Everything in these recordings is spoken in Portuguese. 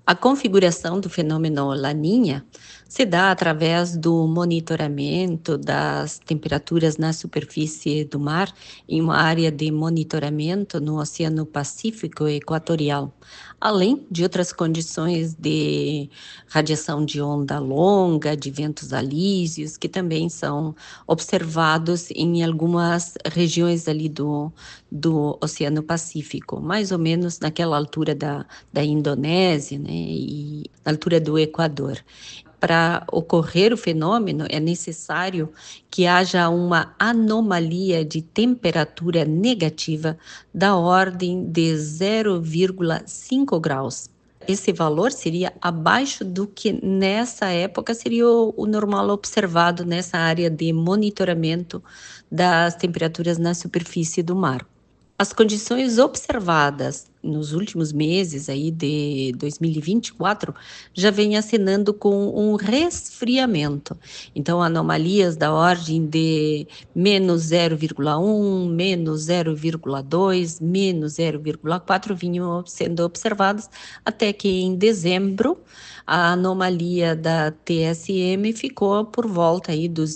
A configuração do fenômeno Laninha se dá através do monitoramento das temperaturas na superfície do mar em uma área de monitoramento no Oceano Pacífico Equatorial, além de outras condições de radiação de onda longa, de ventos alísios, que também são observados em algumas regiões ali do Oceano Pacífico, mais ou menos naquela altura da Indonésia, né, e na altura do Equador. Para ocorrer o fenômeno, é necessário que haja uma anomalia de temperatura negativa da ordem de 0,5 graus. Esse valor seria abaixo do que nessa época seria o normal observado nessa área de monitoramento das temperaturas na superfície do mar. As condições observadas nos últimos meses aí de 2024 já vêm acenando com um resfriamento. Então, anomalias da ordem de menos 0,1, menos 0,2, menos 0,4 vinham sendo observadas até que em dezembro a anomalia da TSM ficou por volta aí dos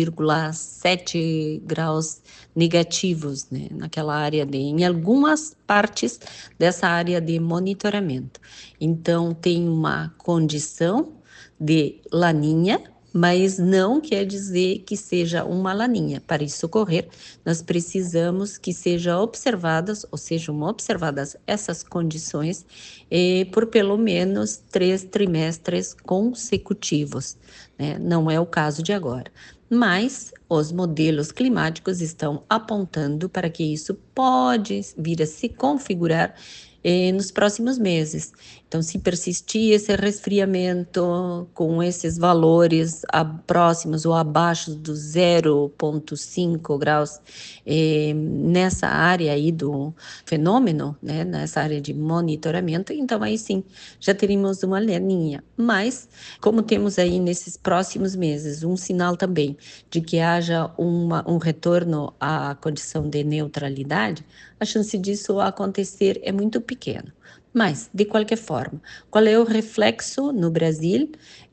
0,7 graus negativos, né, naquela área em algumas partes dessa área de monitoramento. Então, tem uma condição de laninha, mas não quer dizer que seja uma laninha. Para isso ocorrer, nós precisamos que sejam observadas essas condições por pelo menos 3 trimestres consecutivos, né? Não é o caso de agora. Mas os modelos climáticos estão apontando para que isso pode vir a se configurar nos próximos meses. Então, se persistir esse resfriamento com esses valores próximos ou abaixo do 0,5 graus nessa área aí do fenômeno, né, nessa área de monitoramento, então aí sim, já teríamos uma laninha. Mas, como temos aí nesses próximos meses um sinal também de que haja um retorno à condição de neutralidade, a chance disso acontecer é muito pequena. Mas, de qualquer forma, qual é o reflexo no Brasil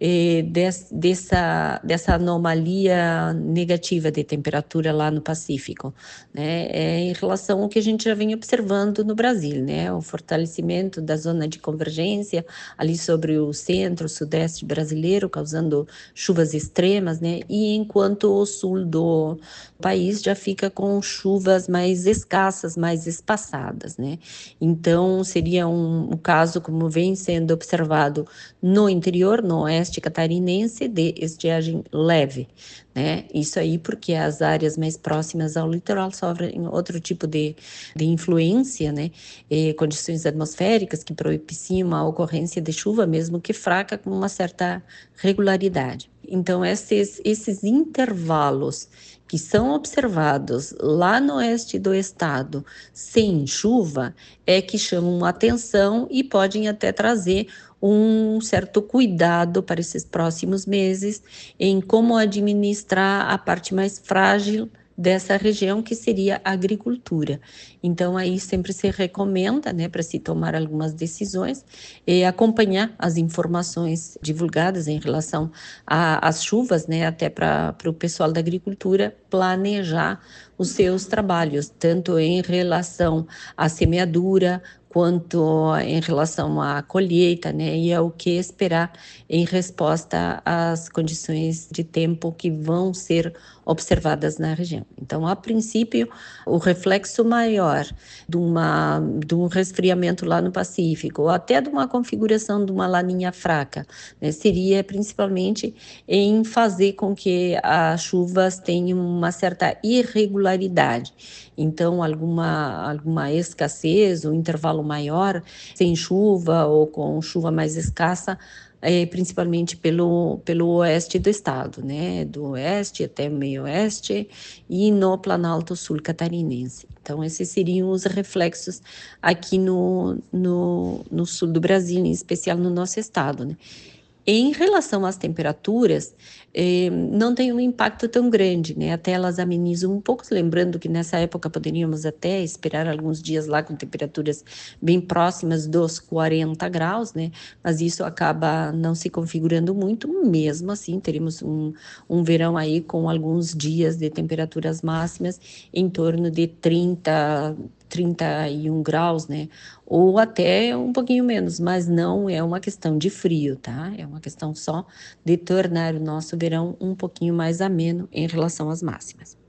dessa anomalia negativa de temperatura lá no Pacífico? Né? É em relação ao que a gente já vem observando no Brasil, né? O fortalecimento da zona de convergência ali sobre o centro, sudeste brasileiro, causando chuvas extremas, né? E enquanto o sul do país já fica com chuvas mais escassas, mais espaçadas, né? Então, seria um caso, como vem sendo observado no interior, no oeste catarinense, de estiagem leve, né? Isso aí porque as áreas mais próximas ao litoral sofrem outro tipo de influência, né? Condições atmosféricas que propiciam a ocorrência de chuva, mesmo que fraca, com uma certa regularidade. Então, esses intervalos que são observados lá no oeste do estado sem chuva é que chamam atenção e podem até trazer um certo cuidado para esses próximos meses em como administrar a parte mais frágil dessa região, que seria a agricultura. Então, aí sempre se recomenda, né, para se tomar algumas decisões, acompanhar as informações divulgadas em relação às chuvas, né, até para o pessoal da agricultura planejar os seus trabalhos, tanto em relação à semeadura, quanto em relação à colheita, né, e ao que esperar em resposta às condições de tempo que vão ser observadas na região. Então, a princípio, o reflexo maior de um resfriamento lá no Pacífico, ou até de uma configuração de uma laninha fraca, né, seria principalmente em fazer com que as chuvas tenham uma certa irregularidade. Então, alguma escassez, um intervalo maior, sem chuva ou com chuva mais escassa, principalmente pelo oeste do estado, né? Do oeste até o meio-oeste e no Planalto Sul catarinense. Então, esses seriam os reflexos aqui no sul do Brasil, em especial no nosso estado, né? Em relação às temperaturas, não tem um impacto tão grande, né, até elas amenizam um pouco, lembrando que nessa época poderíamos até esperar alguns dias lá com temperaturas bem próximas dos 40 graus, né, mas isso acaba não se configurando muito, mesmo assim teremos um verão aí com alguns dias de temperaturas máximas em torno de 31 graus, né, ou até um pouquinho menos, mas não é uma questão de frio, tá? É uma questão só de tornar o nosso verão um pouquinho mais ameno em relação às máximas.